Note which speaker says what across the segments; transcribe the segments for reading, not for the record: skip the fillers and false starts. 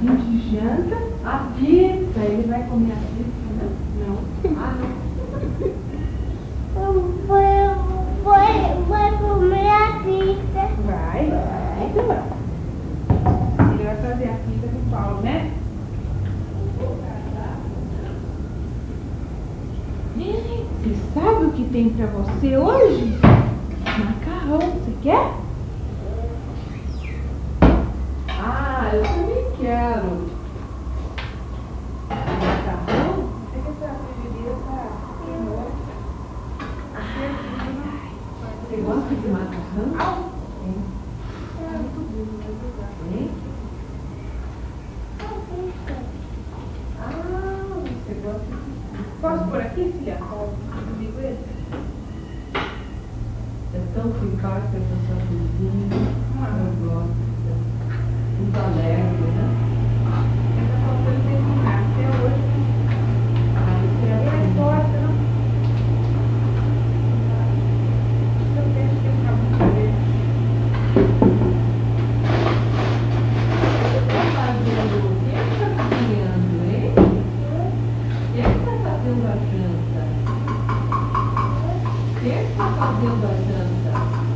Speaker 1: pratinho de janta, a pizza. Ele vai comer a pizza, né? Não. Ah, não.
Speaker 2: Vai comer a pizza.
Speaker 1: Vai. Ele vai fazer a pizza com o Paulo, né? Você sabe o que tem pra você hoje? Macarrão, você quer? Ah, eu também quero. Macarrão? Pega essa frigideira pra queimar. Você gosta de macarrão? Hein? Ah, você gosta de... Posso pôr aqui, filha? Comigo esse? É tão simpática essa sua vizinha. Eu gosto. Muito alegre, né? Essa foto eu tenho que comprar até hoje. Ah, isso é assim. Porta, não? Eu penso que fica muito bem. O que está fazendo? O que está cozinhando, hein? Quem está fazendo a janta? Quem está fazendo a janta?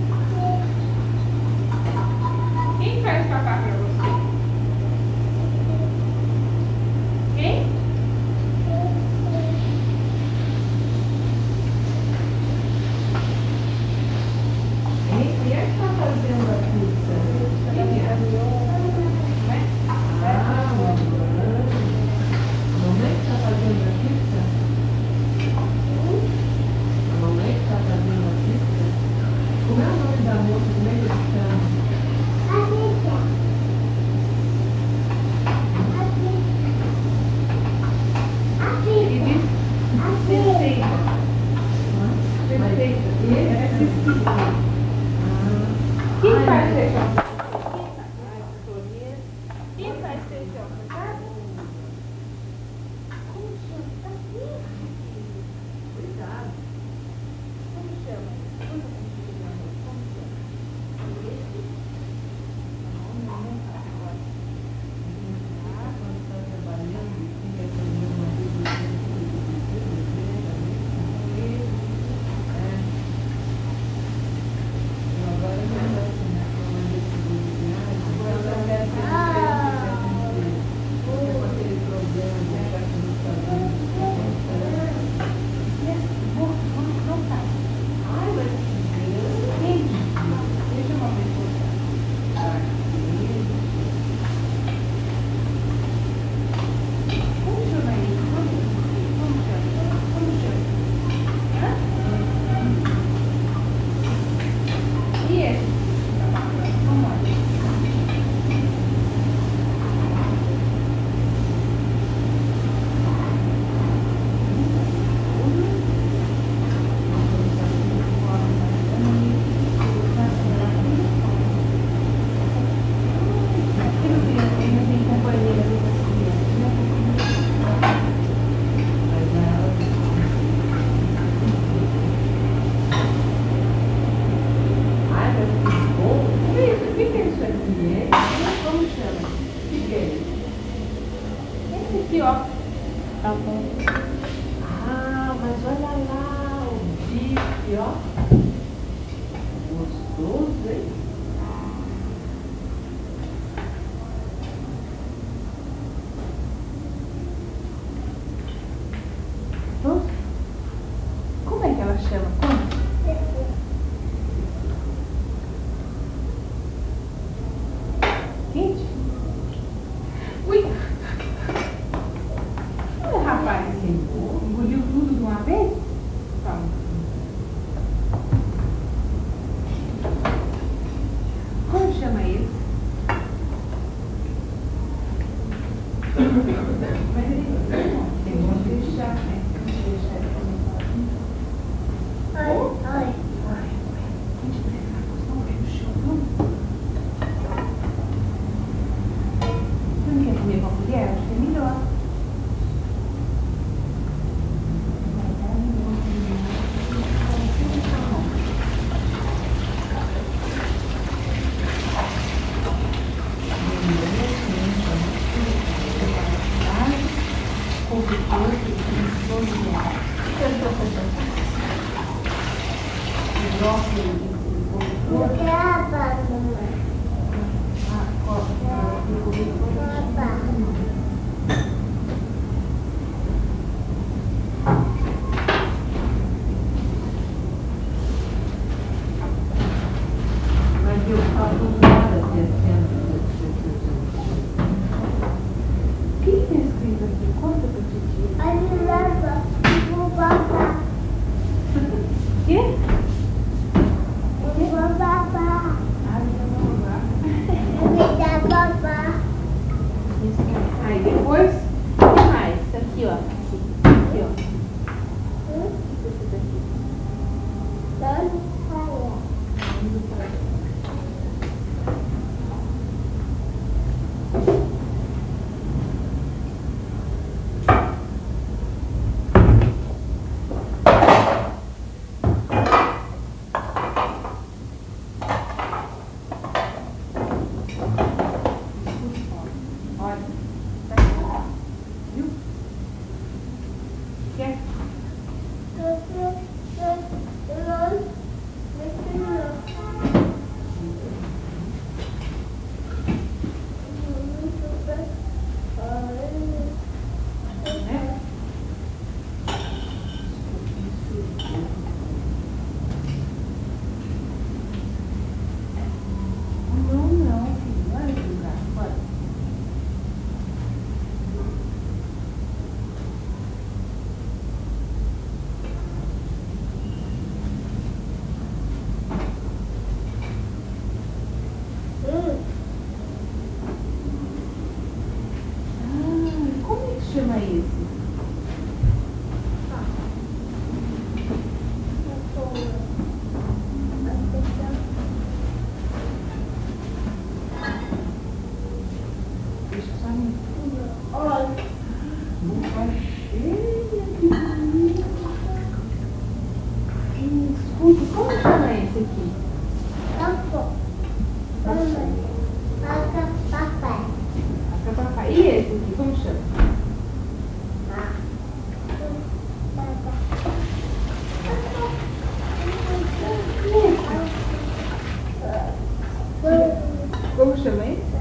Speaker 1: Quem faz papá para você? Quem? Quem é que está fazendo a pizza? Quem é? Ah, mamãe que está fazendo a pizza? A mamãe que está fazendo a pizza? Como é o nome da moça? Como é que ele chama? Ele diz Cecília. Cecília. Ele é Cecília. Quem faz feijão? Quem faz feijão? Sabe? Como chama? Tá aqui. Cuidado. Como chama? Como chama? Aqui, ó. Tá bom. Ah, mas olha lá o bife, ó. Gostoso, hein? Gostoso? Como é que ela chama? Como? Quente? Ui! Rapaz, engoliu tudo de uma vez? Calma. acostumada a ter cena. O que tem escrito aqui? Conta pra titia.
Speaker 2: Aí leva o babá.
Speaker 1: Quê?
Speaker 2: O babá.
Speaker 1: Ah, não, não.
Speaker 2: Me dá babá.
Speaker 1: Isso aí. Aí depois, o que mais? Isso aqui, ó. Aqui, ó. O que é isso daqui?
Speaker 2: Vamos falar.
Speaker 1: Olha, tá aqui, viu? Quer? Né? Não, não, filho. Olha esse lugar. Olha. Ah, como é que chama esse? Deixa só me... Boca cheia de bonito. Escuta, como chama esse aqui? Papai. E esse aqui, como chama? Como chama esse?